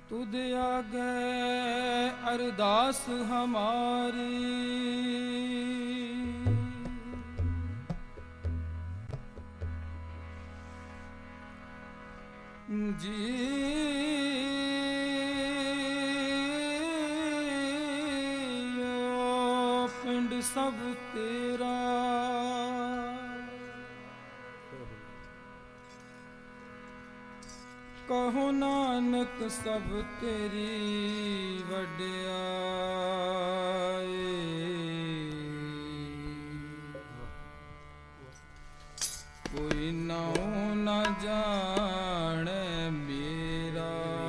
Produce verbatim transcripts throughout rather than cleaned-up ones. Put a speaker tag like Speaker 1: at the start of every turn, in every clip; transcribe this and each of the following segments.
Speaker 1: तुद आगे अरदास हमारी, जियो पिंड सब तेरा, कहो नानक सब तेरी वड्याई। कोई नाऊ न जाने मेरा,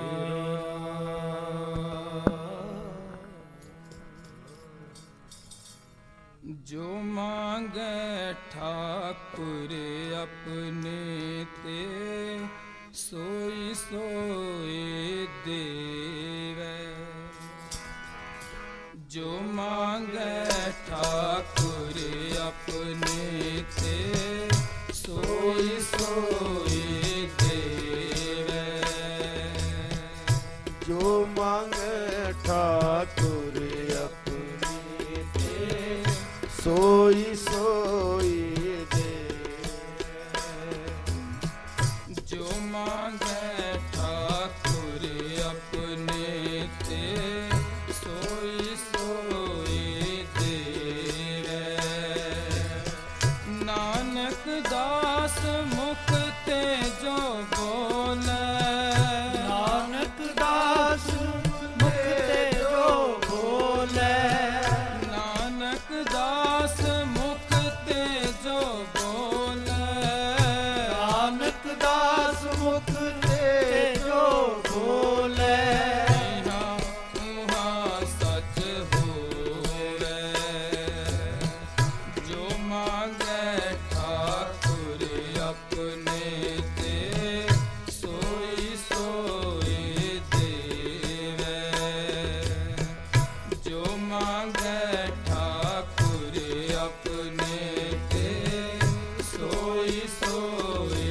Speaker 1: जो मांगे ठाकुर अपने ते, सोई सोई देवे। जो मांगे ठाकुर अपने ते, सोई सोई देवे।
Speaker 2: जो मांगे ठाकुर अपने ते, सोई सोई
Speaker 1: मांगे ठाकुर अपने ते, सोई सोई देवे। नानक दास मुख ते जो बोले,
Speaker 2: नानक दास मुख ते जो बोले,
Speaker 1: नानक दास मुख ते जो बोले,
Speaker 2: नानक दास मुख ते जो बोले,
Speaker 1: उहाँ सच होवे। जो मांगे ठाकुर अपने ते, सोई सोई देवे। जो मांगे ठाकुर अपने ते, सोई सोई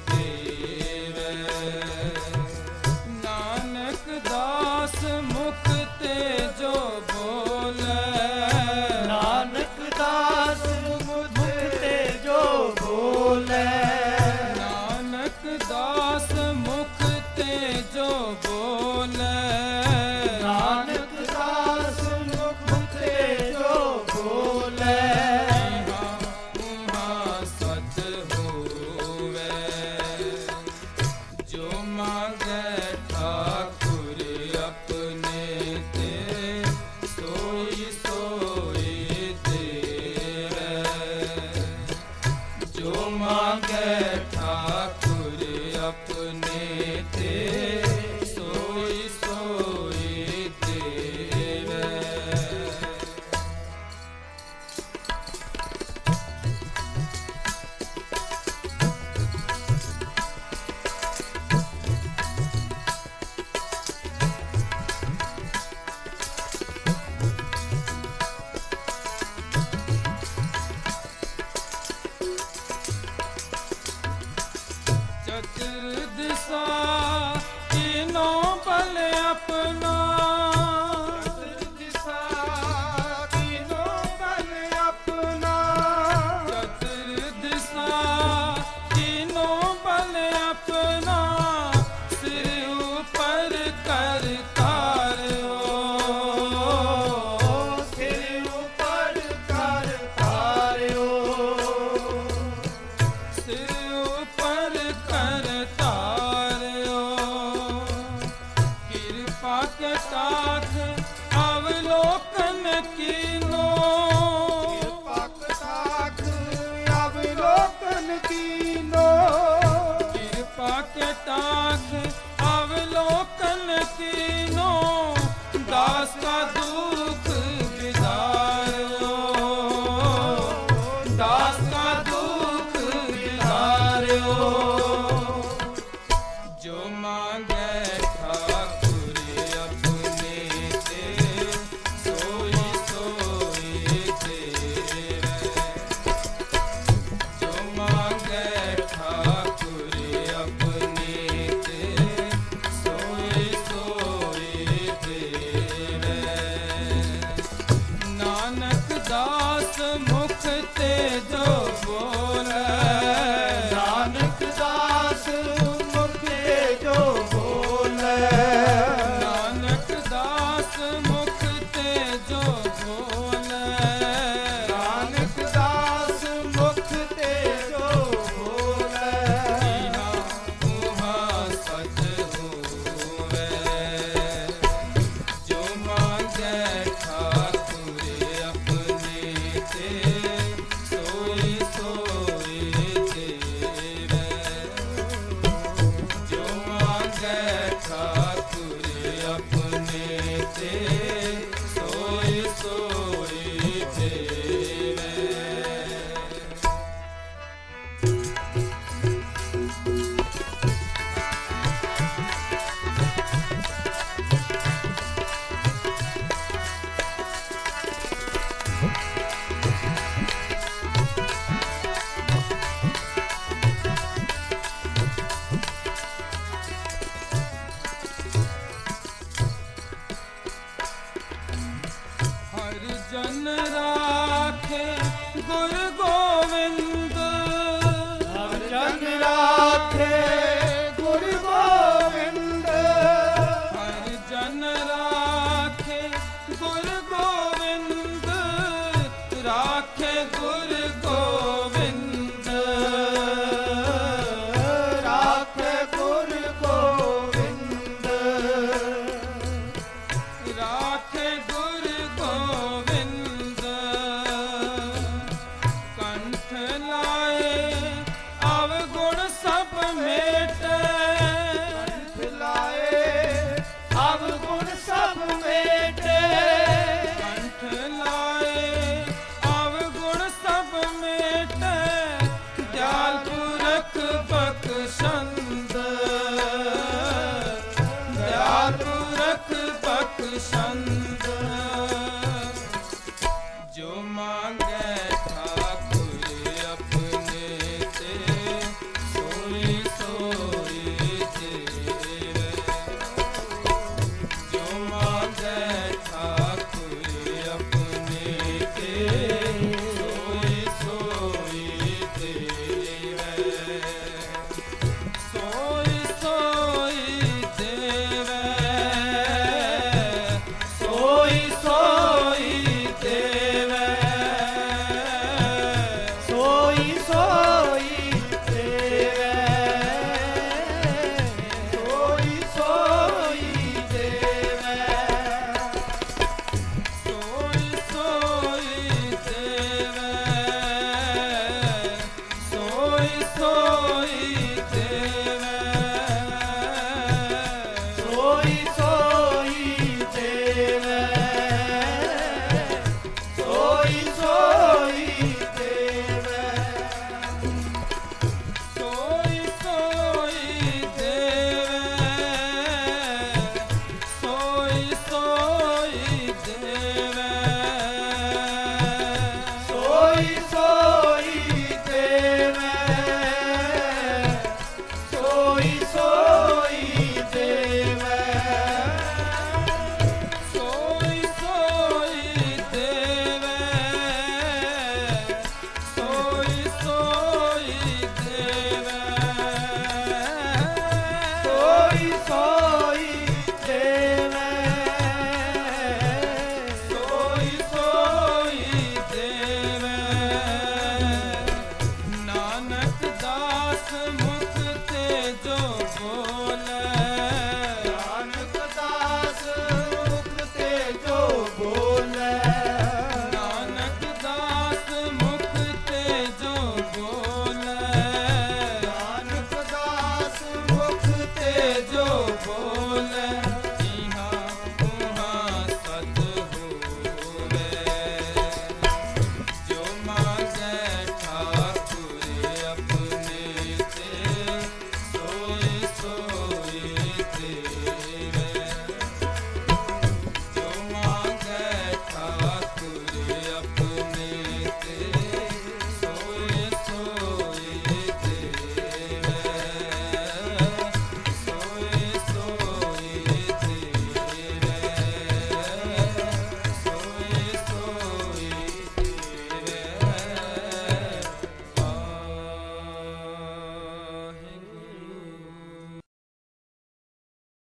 Speaker 1: नानक दास मुख ते जो बोले,
Speaker 2: नानक दास मुख ते जो बोले,
Speaker 1: नानक दास मुख ते जो बोले,
Speaker 2: नानक दास मुख ते जो बोले,
Speaker 1: उहाँ सच होवे। जो मांगे ठाकुर अपने ते, सोई सोई देवे। जो मांगे ठाकुर अपने ते, सोई सोई देवे। चतुर्दिशा तीनों बल अपना,
Speaker 2: चतुर्दिशा तीनों बल अपना,
Speaker 1: चतुर्दिशा तीनों बल अपना, सिर ऊपर कर तारो,
Speaker 2: सिर ऊपर कर तारो,
Speaker 1: सिर ऊपर कर तारो। कृपा के साथ अवलोकन कीनो,
Speaker 2: कृपा कटाक्ष अवलोकन कीनो,
Speaker 1: कृपा के ताख अवलोकन कीनो। दास का दुख विदारो, दास का दुख विदारो। जो मांगे ठाकुर अपने ते, सोई सोई देवे। जो मांगे ठाकुर अपने ते, मांगे ठाकुर अपने ते